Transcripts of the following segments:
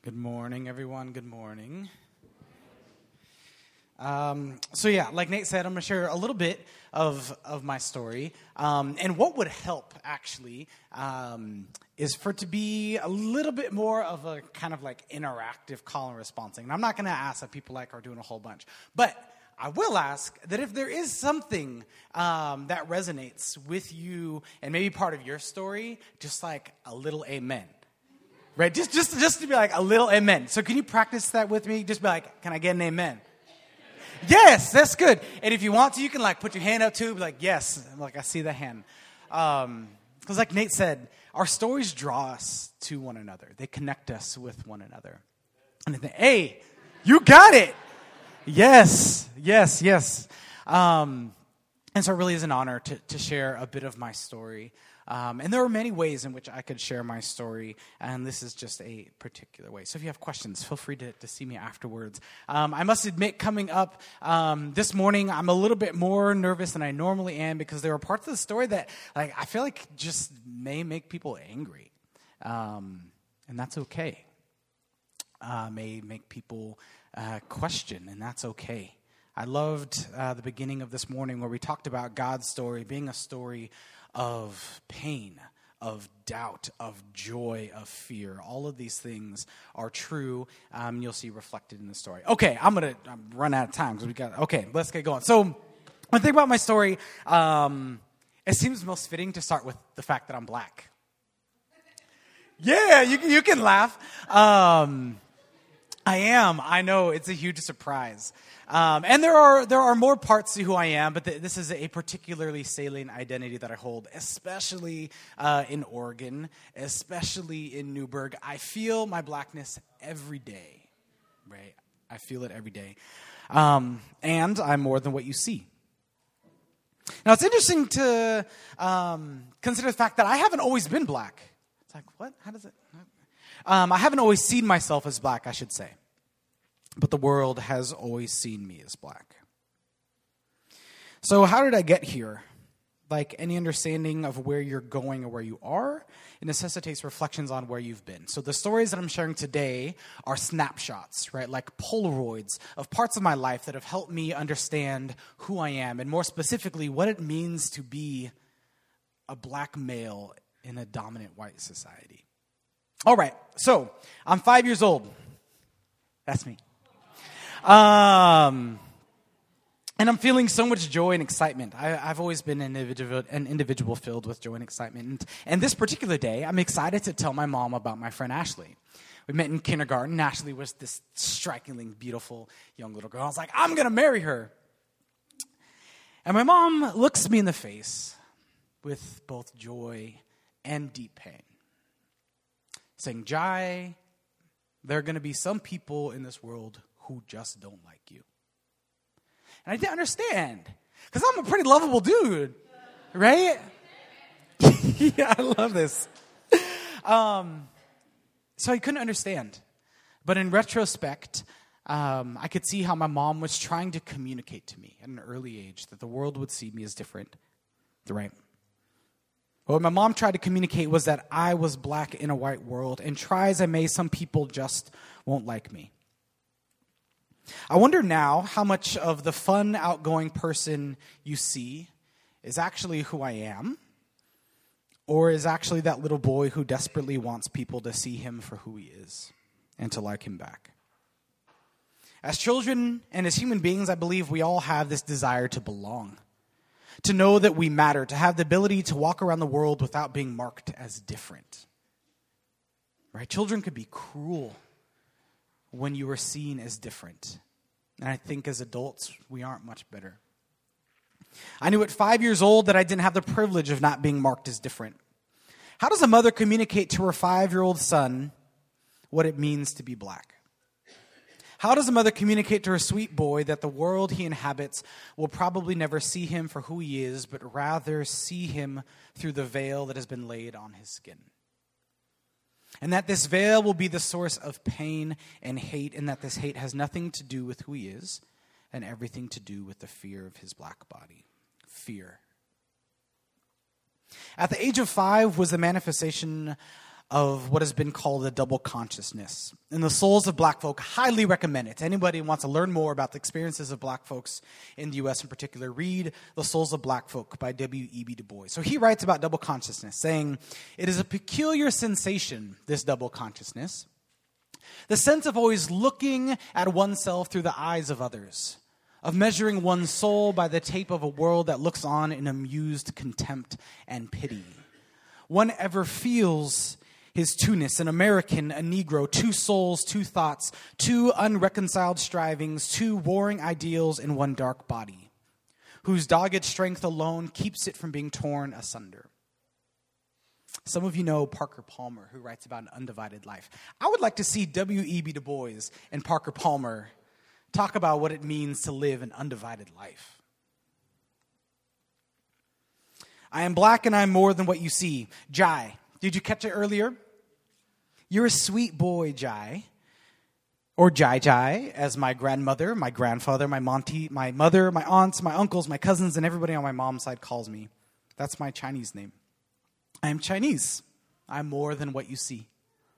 Good morning, everyone. Good morning. Like Nate said, I'm going to share a little bit of my story. And what would help, actually, is for it to be a little bit more of a kind of like interactive call and response thing. And I'm not going to ask that people are doing a whole bunch. But I will ask that if there is something that resonates with you and maybe part of your story, just like a little amen. Right? Just to be like a little amen. So can you practice that with me? Just be like, can I get an amen? Yes, that's good. And if you want to, you can like put your hand up too. Be like, yes. Like I see the hand. Because like Nate said, our stories draw us to one another. They connect us with one another. And I think, hey, you got it. Yes. And so it really is an honor to share a bit of my story. And there are many ways in which I could share my story, and this is just a particular way. So if you have questions, feel free to see me afterwards. I must admit, coming up this morning, I'm a little bit more nervous than I normally am because there are parts of the story that I feel like just may make people angry. And that's okay. May make people question, and that's okay. I loved the beginning of this morning where we talked about God's story being a story of pain, of doubt, of joy, of fear. All of these things are true. You'll see reflected in the story. Okay, I'm run out of time because let's get going. So when I think about my story, it seems most fitting to start with the fact that I'm black. Yeah, you can laugh. I am. I know it's a huge surprise. And there are more parts to who I am, but this is a particularly salient identity that I hold, especially in Oregon, especially in Newberg. I feel my blackness every day, right? I feel it every day. And I'm more than what you see. Now, it's interesting to consider the fact that I haven't always been black. It's like, what? How does it... I haven't always seen myself as black, I should say. But the world has always seen me as black. So how did I get here? Like any understanding of where you're going or where you are, it necessitates reflections on where you've been. So the stories that I'm sharing today are snapshots, right? Like Polaroids of parts of my life that have helped me understand who I am, and more specifically, what it means to be a black male in a dominant white society. All right, so I'm 5 years old. That's me. And I'm feeling so much joy and excitement. I've always been an individual filled with joy and excitement. And this particular day, I'm excited to tell my mom about my friend Ashley. We met in kindergarten. Ashley was this strikingly beautiful young little girl. I was like, I'm going to marry her. And my mom looks me in the face with both joy and deep pain, saying, Jai, there are going to be some people in this world who just don't like you. And I didn't understand, because I'm a pretty lovable dude, right? Yeah, I love this. So I couldn't understand. But in retrospect, I could see how my mom was trying to communicate to me at an early age that the world would see me as different, right? What my mom tried to communicate was that I was black in a white world, and try as I may, some people just won't like me. I wonder now how much of the fun, outgoing person you see is actually who I am, or is actually that little boy who desperately wants people to see him for who he is and to like him back. As children and as human beings, I believe we all have this desire to belong, to know that we matter, to have the ability to walk around the world without being marked as different. Right? Children could be cruel when you are seen as different. And I think as adults, we aren't much better. I knew at 5 years old that I didn't have the privilege of not being marked as different. How does a mother communicate to her 5-year-old son what it means to be black? How does a mother communicate to her sweet boy that the world he inhabits will probably never see him for who he is, but rather see him through the veil that has been laid on his skin? And that this veil will be the source of pain and hate, and that this hate has nothing to do with who he is and everything to do with the fear of his black body. Fear. At the age of 5 was the manifestation of what has been called the double consciousness. And the Souls of Black Folk, highly recommend it. To anybody who wants to learn more about the experiences of black folks in the U.S. in particular, read The Souls of Black Folk by W.E.B. Du Bois. So he writes about double consciousness, saying, "It is a peculiar sensation, this double consciousness, the sense of always looking at oneself through the eyes of others, of measuring one's soul by the tape of a world that looks on in amused contempt and pity. One ever feels his two-ness, an American, a Negro, two souls, two thoughts, two unreconciled strivings, two warring ideals in one dark body, whose dogged strength alone keeps it from being torn asunder." Some of you know Parker Palmer, who writes about an undivided life. I would like to see W.E.B. Du Bois and Parker Palmer talk about what it means to live an undivided life. "I am black and I am more than what you see. Jai." Did you catch it earlier? You're a sweet boy, Jai. Or Jai Jai, as my grandmother, my grandfather, my Monty, my mother, my aunts, my uncles, my cousins, and everybody on my mom's side calls me. That's my Chinese name. I am Chinese. I'm more than what you see.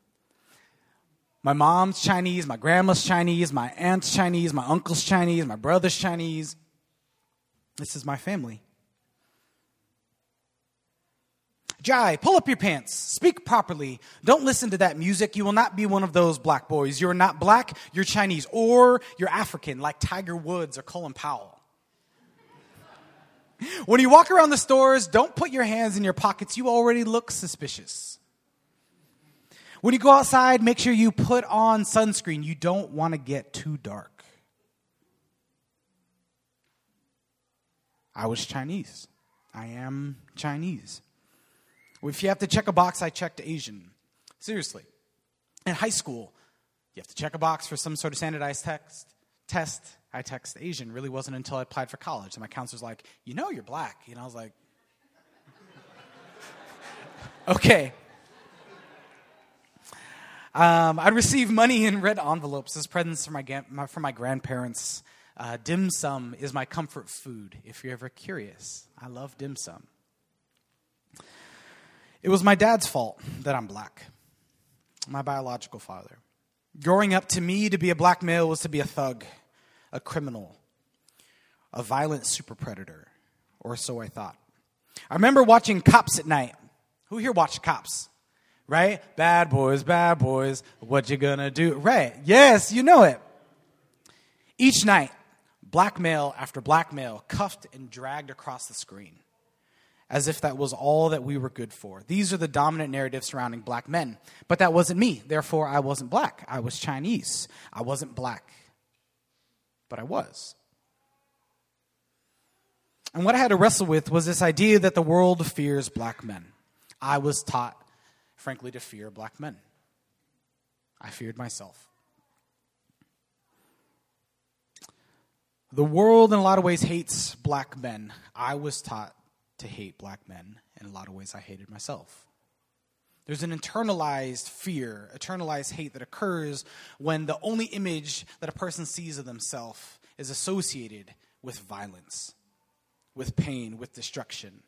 My mom's Chinese, my grandma's Chinese, my aunt's Chinese, my uncle's Chinese, my brother's Chinese. This is my family. Jai, pull up your pants. Speak properly. Don't listen to that music. You will not be one of those black boys. You're not black, you're Chinese. Or you're African, like Tiger Woods or Colin Powell. When you walk around the stores, don't put your hands in your pockets. You already look suspicious. When you go outside, make sure you put on sunscreen. You don't want to get too dark. I was Chinese. I am Chinese. If you have to check a box, I checked Asian. Seriously. In high school, you have to check a box for some sort of standardized test. I text Asian. Really wasn't until I applied for college. And my counselor's like, "You know you're black." I was like, okay. I'd receive money in red envelopes as presents from my grandparents. Dim sum is my comfort food, if you're ever curious. I love dim sum. It was my dad's fault that I'm black, my biological father. Growing up, to me, to be a black male was to be a thug, a criminal, a violent super predator, or so I thought. I remember watching Cops at night. Who here watched Cops? Right? Bad boys, what you gonna do? Right. Yes, you know it. Each night, black male after black male cuffed and dragged across the screen, as if that was all that we were good for. These are the dominant narratives surrounding black men. But that wasn't me. Therefore, I wasn't black. I was Chinese. I wasn't black. But I was. And what I had to wrestle with was this idea that the world fears black men. I was taught, frankly, to fear black men. I feared myself. The world, in a lot of ways, hates black men. I was taught to hate black men. In a lot of ways, I hated myself. There's an internalized fear, internalized hate that occurs when the only image that a person sees of themselves is associated with violence, with pain, with destruction.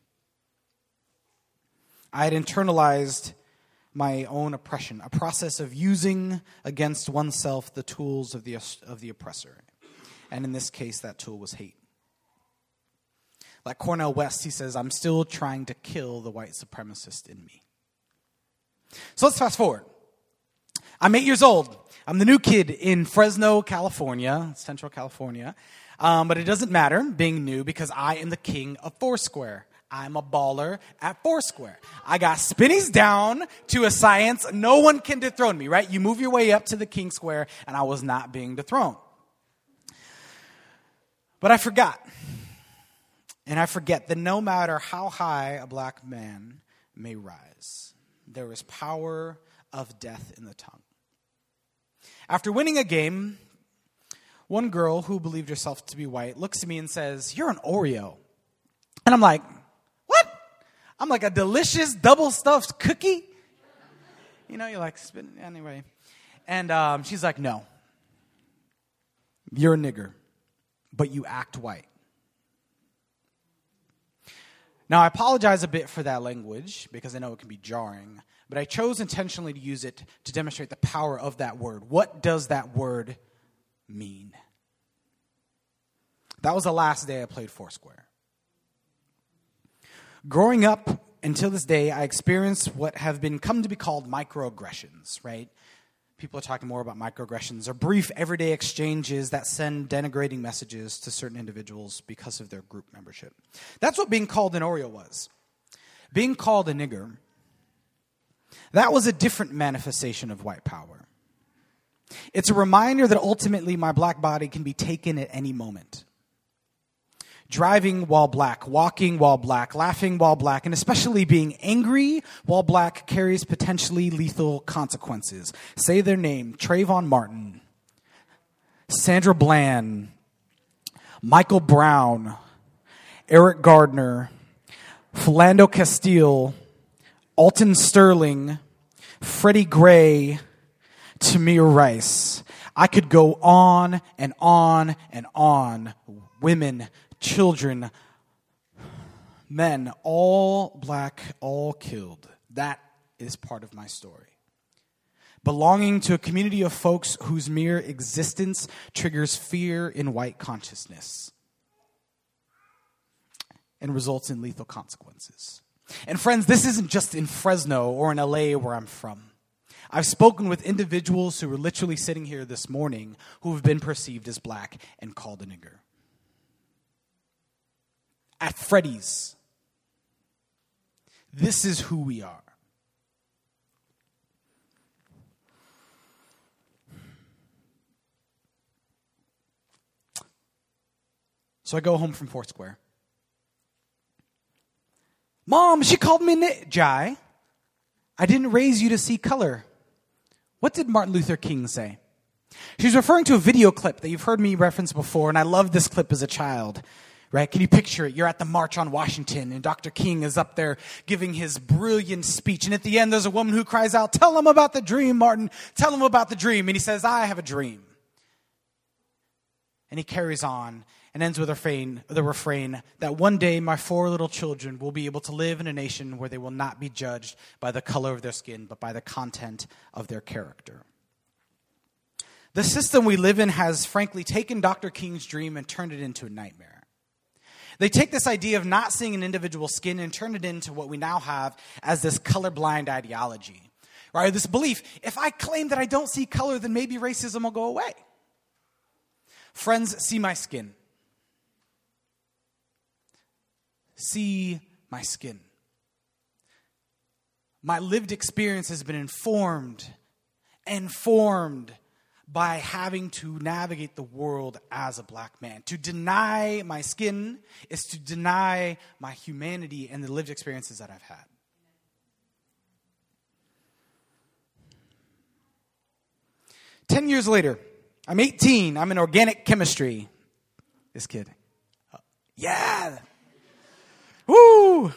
I had internalized my own oppression, a process of using against oneself the tools of the oppressor. And in this case, that tool was hate. Like Cornel West, he says, "I'm still trying to kill the white supremacist in me." So let's fast forward. I'm 8 years old. I'm the new kid in Fresno, California, Central California. But it doesn't matter being new because I am the king of Foursquare. I'm a baller at Foursquare. I got spinnies down to a science. No one can dethrone me, right? You move your way up to the king square, and I was not being dethroned. But I forgot. And I forget that no matter how high a black man may rise, there is power of death in the tongue. After winning a game, one girl who believed herself to be white looks at me and says, "You're an Oreo." And I'm like, "What?" I'm like a delicious double-stuffed cookie. You're like, spin anyway. And she's like, "No. You're a nigger, but you act white." Now, I apologize a bit for that language because I know it can be jarring, but I chose intentionally to use it to demonstrate the power of that word. What does that word mean? That was the last day I played Foursquare. Growing up until this day, I experienced what have come to be called microaggressions, right? People are talking more about microaggressions, or brief everyday exchanges that send denigrating messages to certain individuals because of their group membership. That's what being called an Oreo was. Being called a nigger, that was a different manifestation of white power. It's a reminder that ultimately my black body can be taken at any moment. Driving while black, walking while black, laughing while black, and especially being angry while black carries potentially lethal consequences. Say their name: Trayvon Martin, Sandra Bland, Michael Brown, Eric Gardner, Philando Castile, Alton Sterling, Freddie Gray, Tamir Rice. I could go on and on and on. Women, children, men, all black, all killed. That is part of my story. Belonging to a community of folks whose mere existence triggers fear in white consciousness and results in lethal consequences. And friends, this isn't just in Fresno or in LA where I'm from. I've spoken with individuals who were literally sitting here this morning who have been perceived as black and called a nigger. At Freddy's. This is who we are. So I go home from Foursquare. Mom, she called me Jai. I didn't raise you to see color. What did Martin Luther King say? She's referring to a video clip that you've heard me reference before, and I loved this clip as a child. Right? Can you picture it? You're at the March on Washington, and Dr. King is up there giving his brilliant speech. And at the end, there's a woman who cries out, "Tell him about the dream, Martin. Tell him about the dream." And he says, "I have a dream." And he carries on and ends with the refrain that one day my 4 little children will be able to live in a nation where they will not be judged by the color of their skin, but by the content of their character. The system we live in has frankly taken Dr. King's dream and turned it into a nightmare. They take this idea of not seeing an individual's skin and turn it into what we now have as this colorblind ideology. Right? This belief, if I claim that I don't see color, then maybe racism will go away. Friends, see my skin. See my skin. My lived experience has been informed by having to navigate the world as a black man. To deny my skin is to deny my humanity and the lived experiences that I've had. Ten years later, I'm 18. I'm in organic chemistry. This kid. Yeah. Woo.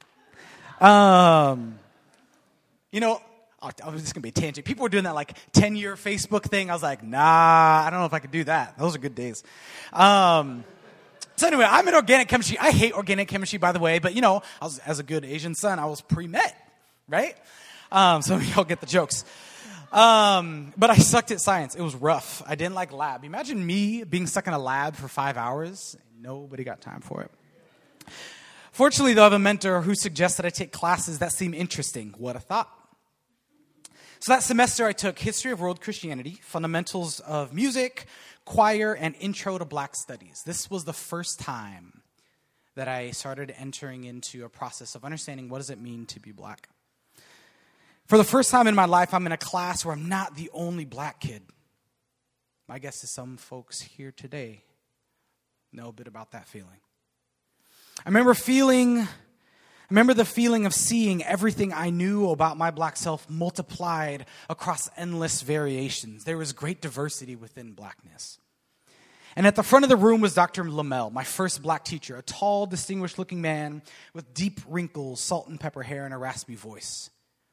I was just going to be a tangent. People were doing that 10-year Facebook thing. I was like, nah, I don't know if I could do that. Those are good days. So anyway, I'm in organic chemistry. I hate organic chemistry, by the way, but as a good Asian son, I was pre-med, right? So y'all get the jokes. But I sucked at science. It was rough. I didn't like lab. Imagine me being stuck in a lab for 5 hours. Nobody got time for it. Fortunately, though, I have a mentor who suggests that I take classes that seem interesting. What a thought. So that semester, I took History of World Christianity, Fundamentals of Music, Choir, and Intro to Black Studies. This was the first time that I started entering into a process of understanding what does it mean to be black. For the first time in my life, I'm in a class where I'm not the only black kid. My guess is some folks here today know a bit about that feeling. I remember the feeling of seeing everything I knew about my black self multiplied across endless variations. There was great diversity within blackness. And at the front of the room was Dr. Lamel, my first black teacher, a tall, distinguished-looking man with deep wrinkles, salt and pepper hair, and a raspy voice.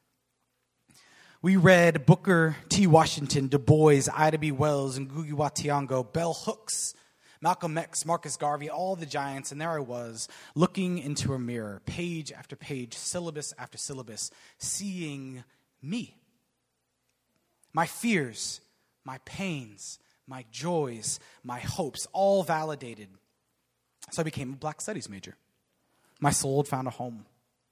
We read Booker T. Washington, Du Bois, Ida B. Wells, and Ngugi wa Thiong'o, Bell Hooks, Malcolm X, Marcus Garvey, all the giants, and there I was, looking into a mirror, page after page, syllabus after syllabus, seeing me. My fears, my pains, my joys, my hopes, all validated. So I became a Black Studies major. My soul had found a home.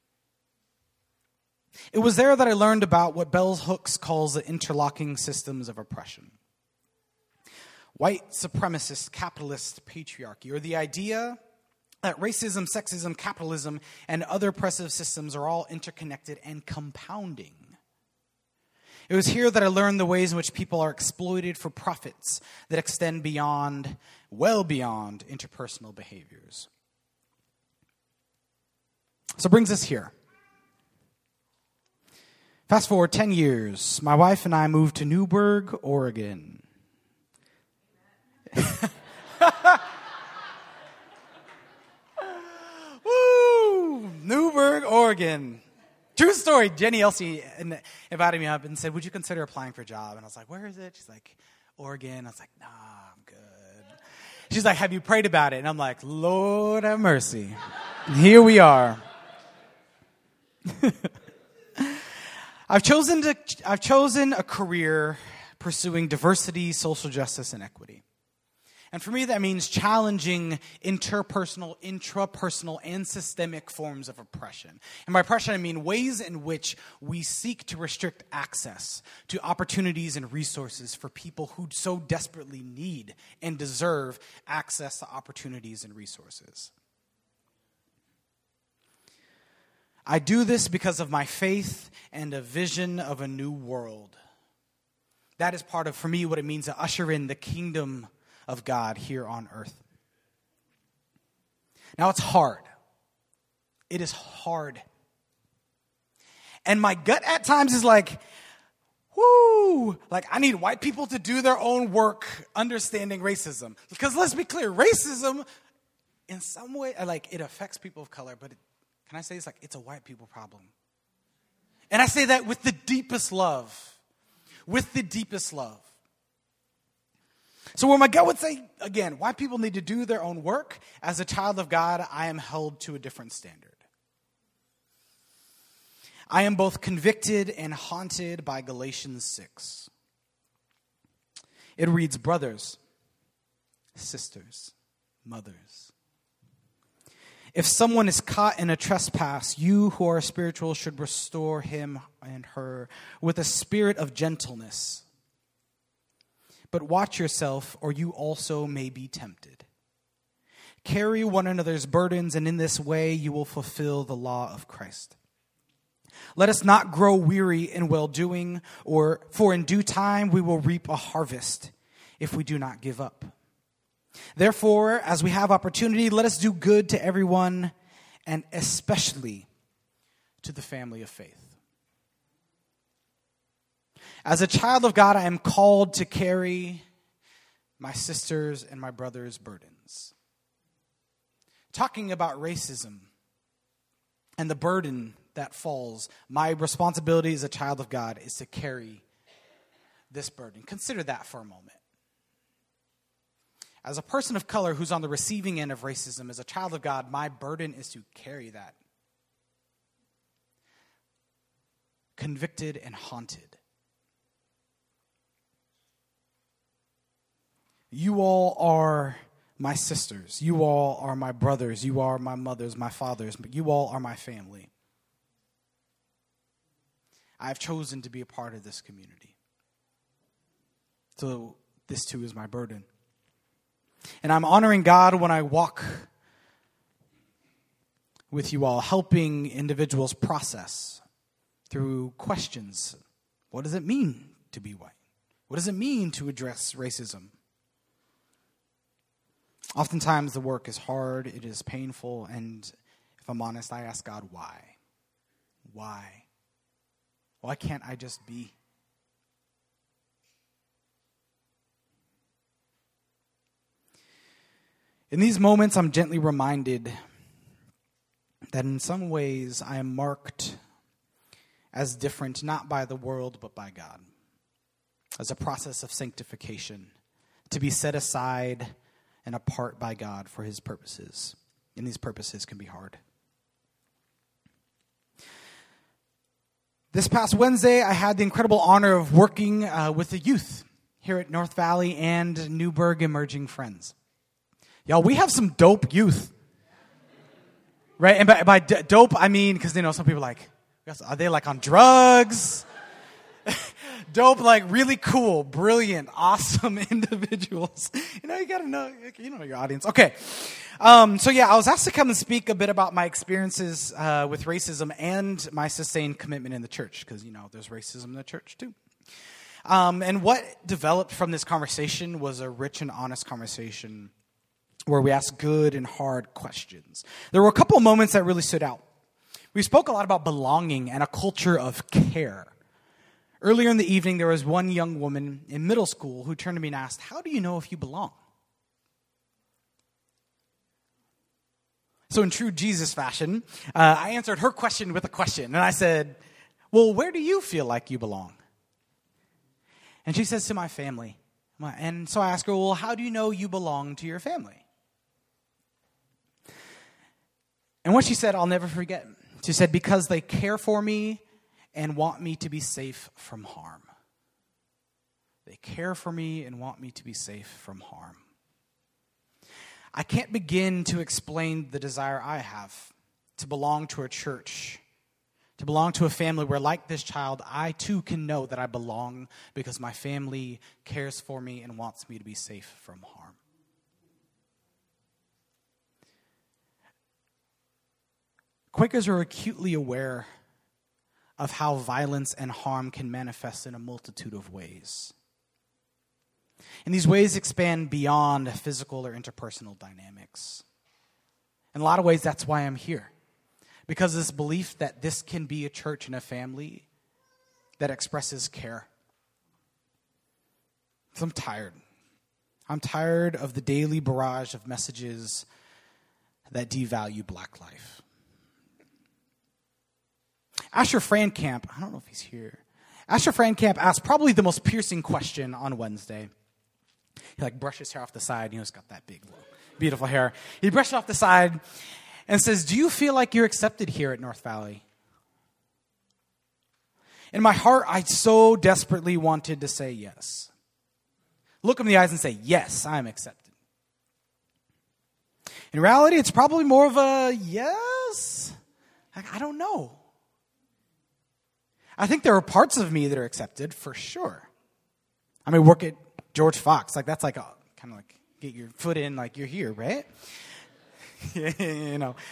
It was there that I learned about what Bell Hooks calls the interlocking systems of oppression. White supremacist capitalist patriarchy, or the idea that racism, sexism, capitalism, and other oppressive systems are all interconnected and compounding. It was here that I learned the ways in which people are exploited for profits that extend beyond, well beyond, interpersonal behaviors. So it brings us here. Fast forward 10 years, my wife and I moved to Newberg, Oregon. Woo! Newberg, Oregon. True story. Jenny Elsie invited me up and said, would you consider applying for a job? And I was like, where is it? She's like, Oregon. I was like, nah, I'm good. She's like, have you prayed about it? And I'm like, Lord have mercy. Here we are. I've chosen a career pursuing diversity, social justice, and equity. And for me, that means challenging interpersonal, intrapersonal, and systemic forms of oppression. And by oppression, I mean ways in which we seek to restrict access to opportunities and resources for people who so desperately need and deserve access to opportunities and resources. I do this because of my faith and a vision of a new world. That is part of, for me, what it means to usher in the kingdom of God here on earth. Now, it's hard. It is hard. And my gut at times is like, whoo, like I need white people to do their own work understanding racism. Because let's be clear, racism in some way, like it affects people of color, but can I say it's like it's a white people problem? And I say that with the deepest love. With the deepest love. So where my gut would say, again, white people need to do their own work, as a child of God, I am held to a different standard. I am both convicted and haunted by Galatians 6. It reads, brothers, sisters, mothers. If someone is caught in a trespass, you who are spiritual should restore him and her with a spirit of gentleness. But watch yourself, or you also may be tempted. Carry one another's burdens, and in this way you will fulfill the law of Christ. Let us not grow weary in well-doing, for in due time we will reap a harvest if we do not give up. Therefore, as we have opportunity, let us do good to everyone, and especially to the family of faith. As a child of God, I am called to carry my sisters' and my brothers' burdens. Talking about racism and the burden that falls, my responsibility as a child of God is to carry this burden. Consider that for a moment. As a person of color who's on the receiving end of racism, as a child of God, my burden is to carry that. Convicted and haunted. You all are my sisters. You all are my brothers. You are my mothers, my fathers. But you all are my family. I've chosen to be a part of this community. So this too is my burden. And I'm honoring God when I walk with you all, helping individuals process through questions. What does it mean to be white? What does it mean to address racism? Oftentimes the work is hard, it is painful, and if I'm honest, I ask God, why? Why? Why can't I just be? In these moments, I'm gently reminded that in some ways I am marked as different, not by the world, but by God, as a process of sanctification, to be set aside and apart by God for his purposes. And these purposes can be hard. This past Wednesday, I had the incredible honor of working with the youth here at North Valley and Newburgh Emerging Friends. Y'all, we have some dope youth. Right? And by dope, I mean, because, some people are like, are they like on drugs? Dope, like really cool, brilliant, awesome individuals. You got to know, your audience. Okay. I was asked to come and speak a bit about my experiences with racism and my sustained commitment in the church, because, there's racism in the church too. And what developed from this conversation was a rich and honest conversation where we asked good and hard questions. There were a couple of moments that really stood out. We spoke a lot about belonging and a culture of care. Earlier in the evening, there was one young woman in middle school who turned to me and asked, "How do you know if you belong?" So in true Jesus fashion, I answered her question with a question. And I said, "Well, where do you feel like you belong?" And she says, "To my family." And so I asked her, "Well, how do you know you belong to your family?" And what she said, I'll never forget. She said, "Because they care for me and want me to be safe from harm." They care for me and want me to be safe from harm. I can't begin to explain the desire I have to belong to a church, to belong to a family where, like this child, I too can know that I belong because my family cares for me and wants me to be safe from harm. Quakers are acutely aware of how violence and harm can manifest in a multitude of ways. And these ways expand beyond physical or interpersonal dynamics. In a lot of ways, that's why I'm here. Because of this belief that this can be a church and a family that expresses care. So I'm tired. I'm tired of the daily barrage of messages that devalue black life. Asher Frankamp, I don't know if he's here. Asher Frankamp asked probably the most piercing question on Wednesday. He brushed his hair off the side. He's got that big, beautiful hair. He brushed it off the side and says, "Do you feel like you're accepted here at North Valley?" In my heart, I so desperately wanted to say yes. Look him in the eyes and say, "Yes, I'm accepted." In reality, it's probably more of a yes. I don't know. I think there are parts of me that are accepted for sure. I mean, work at George Fox. That's kind of get your foot in, you're here, right? Yeah.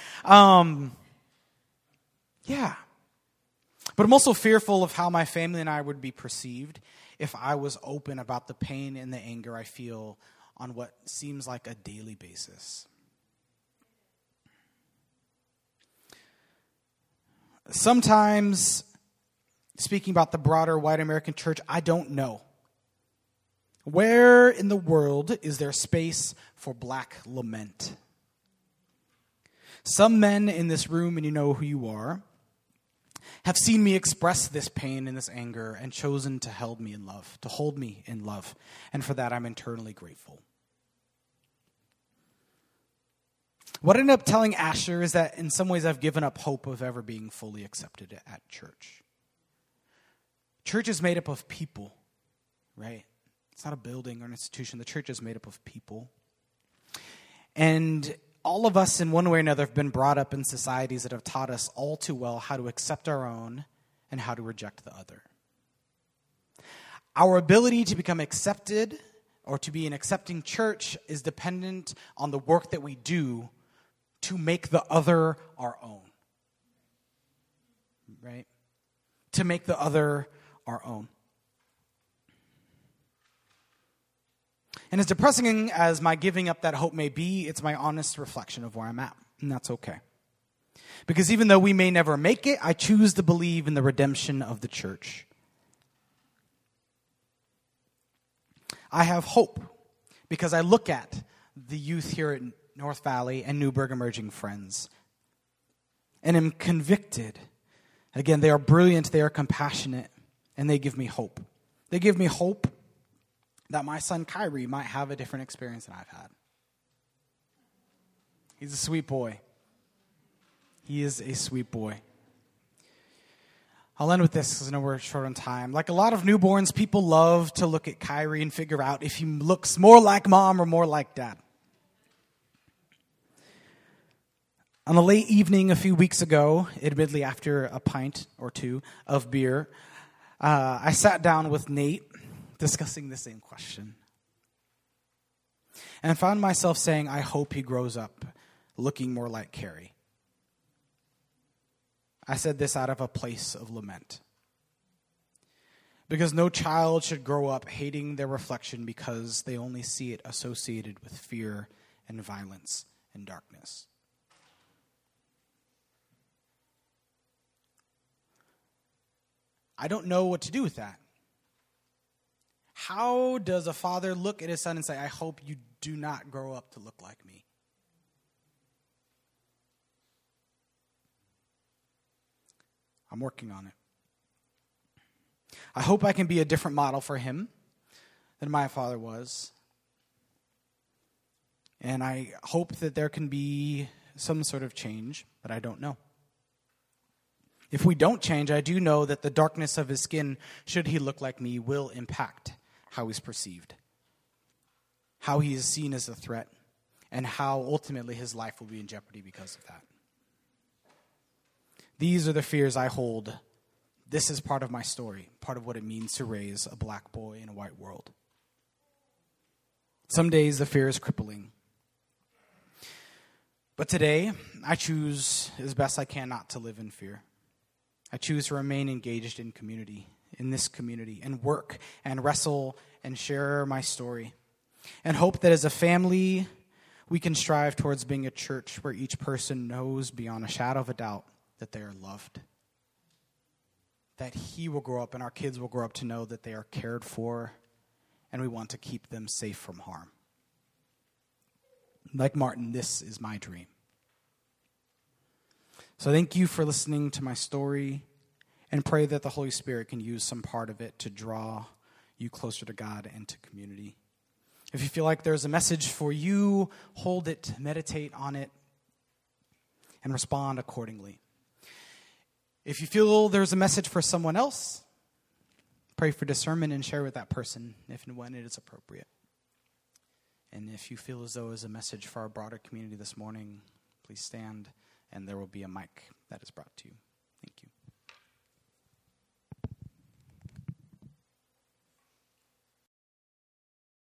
But I'm also fearful of how my family and I would be perceived if I was open about the pain and the anger I feel on what seems like a daily basis. Sometimes, speaking about the broader white American church, I don't know. Where in the world is there space for black lament? Some men in this room, and you know who you are, have seen me express this pain and this anger and chosen to hold me in love. And for that, I'm eternally grateful. What I ended up telling Asher is that in some ways I've given up hope of ever being fully accepted at church. Church is made up of people, right? It's not a building or an institution. The church is made up of people. And all of us, in one way or another, have been brought up in societies that have taught us all too well how to accept our own and how to reject the other. Our ability to become accepted or to be an accepting church is dependent on the work that we do to make the other our own. Right? To make the other our own. And as depressing as my giving up that hope may be, it's my honest reflection of where I'm at. And that's okay. Because even though we may never make it, I choose to believe in the redemption of the church. I have hope because I look at the youth here at North Valley and Newburgh Emerging Friends and am convicted. Again, they are brilliant, they are compassionate, and they give me hope. They give me hope that my son Kyrie might have a different experience than I've had. He's a sweet boy. He is a sweet boy. I'll end with this because I know we're short on time. Like a lot of newborns, people love to look at Kyrie and figure out if he looks more like mom or more like dad. On a late evening a few weeks ago, admittedly after a pint or two of beer, I sat down with Nate discussing the same question. And found myself saying, I hope he grows up looking more like Carrie. I said this out of a place of lament. Because no child should grow up hating their reflection because they only see it associated with fear and violence and darkness. I don't know what to do with that. How does a father look at his son and say, I hope you do not grow up to look like me? I'm working on it. I hope I can be a different model for him than my father was. And I hope that there can be some sort of change, but I don't know. If we don't change, I do know that the darkness of his skin, should he look like me, will impact how he's perceived, how he is seen as a threat, and how ultimately his life will be in jeopardy because of that. These are the fears I hold. This is part of my story, part of what it means to raise a black boy in a white world. Some days the fear is crippling. But today, I choose as best I can not to live in fear. I choose to remain engaged in community, in this community, and work and wrestle and share my story. And hope that as a family, we can strive towards being a church where each person knows beyond a shadow of a doubt that they are loved. That he will grow up and our kids will grow up to know that they are cared for, and we want to keep them safe from harm. Like Martin, this is my dream. So thank you for listening to my story, and pray that the Holy Spirit can use some part of it to draw you closer to God and to community. If you feel like there's a message for you, hold it, meditate on it, and respond accordingly. If you feel there's a message for someone else, pray for discernment and share with that person if and when it is appropriate. And if you feel as though there's a message for our broader community this morning, please stand, and there will be a mic that is brought to you.